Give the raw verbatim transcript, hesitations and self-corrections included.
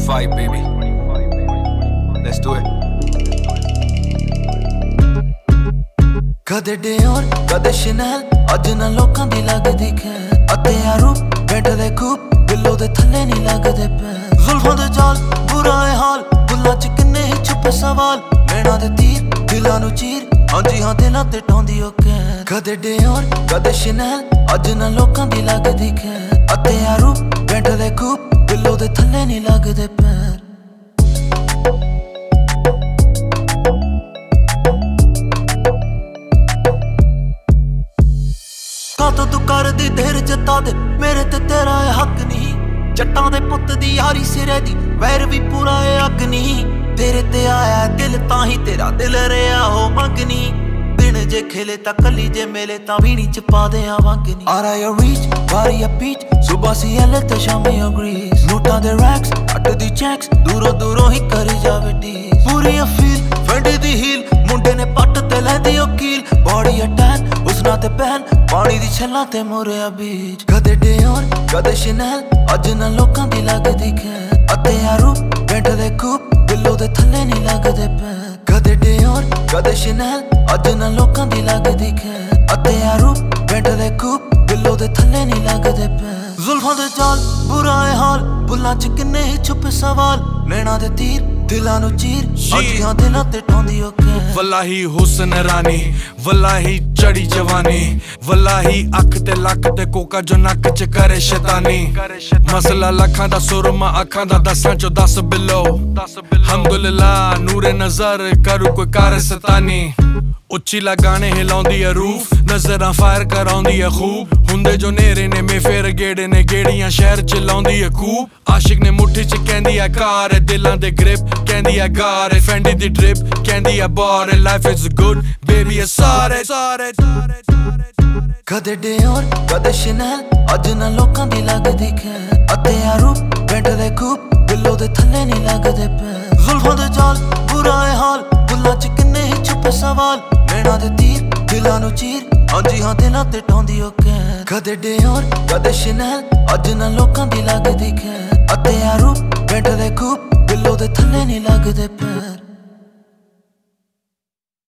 twenty-five, baby. Let's do it. कदे Dior, कदे Chanel, अज ना लोकां दी लगदी खैर अते यारू बैठ दे खूब दिलों दे थल्ले नहीं लगदे पैर जुल्फां दे जाल बुरा है हाल बुल्लां च किन्ने ही छुपे सवाल नैना दे तीर दिलां नू चीर हां जी हां दिलां ते ढांदी ओ कैर कदे Dior, कदे Chanel, अज ना लोकां दी लगदी खैर अते यारू बैठ दे खूब दिलों दे थल्ले नहीं लगदे पैर तो तू कर दी देर जता दे मेरे ते तेरा है हक नहीं जट्टां दे पुत दी यारी सिरे दी वैर भी पूरा है हक नहीं तेरे ते आया दिल ताही तेरा दिल रहा हो मंगनी दिन जे खेले ता कली जे मेले ता वीणी च पा दे आवांगनी आरा या रीच बारी या पीच सुबह सी एले ते शामी या ग्रीस नोटां दे रैक्स अट दी चेक्स दूरों दूरों ही करी जावे टीस पूरी अफील फंडी दी हील मुंडे ने पट ते लैंदी ओ कील बॉडी अटैक उसना ते पहन पानी दी छल्लां ते मोरिया बीच कदे Dior, कदे Chanel, अज ना लोकां दी लगदी खैर अते यारू बैठ दे खूब दिलों दे थल्ले नहीं लगदे पैर कदे Dior, कदे Chanel, अज ना लोकां दी लगदी खैर अते यारू बैठ दे खूब दिलों दे थल्ले नहीं लगदे पैर जुल्फां दे जाल बुरा है हाल बुल्लां च किन्ने ही छुपे सवाल नैना दे तीर दिलां नू चीर अज हां दिलां ते ढांदी ओ कैर वल्लाही हुस्न रानी वल्लाही चढ़ी जवानी वल्लाही अख ते लक ते कोका जो नक च करे शैतानी मसला लखां दा सुरमा अखां दा दसां चो दस बिलो हम्दुलिल्लाह नूरे नजर करू कोई कार सतानी उच्ची लगाने हिलाउंदी है रूफ नजरां फायर कराउंदी है खूब हुंदे जो नेरे ने में फेर गेड़े ने गेड़ियां शहर च लाउंदी है खूब आशिक ने मुट्ठी च कहंदी है कार है दिलां दे ग्रिप कहंदी है गार है फैंडी दी ड्रिप कहंदी है बार है लाइफ इज गुड बेबी है सारे सारे कदे Dior, कदे Chanel, अज ना लोकां दी लगदी खैर अते यारू बैठ दे खूब दिलों दे थल्ले नहीं लगदे पैर जुल्फां दे जाल बुरा है हाल बुल्लां च किन्ने ही छुपे सवाल नैना दे तीर दिलां नू चीर हां जी हां दिलां ते ढांदी ओ कैर कदे Dior, कदे Chanel, अज ना लोकां दी लगदी खैर अते यारू बैठ दे खूब दिलों दे थल्ले नहीं लगदे पैर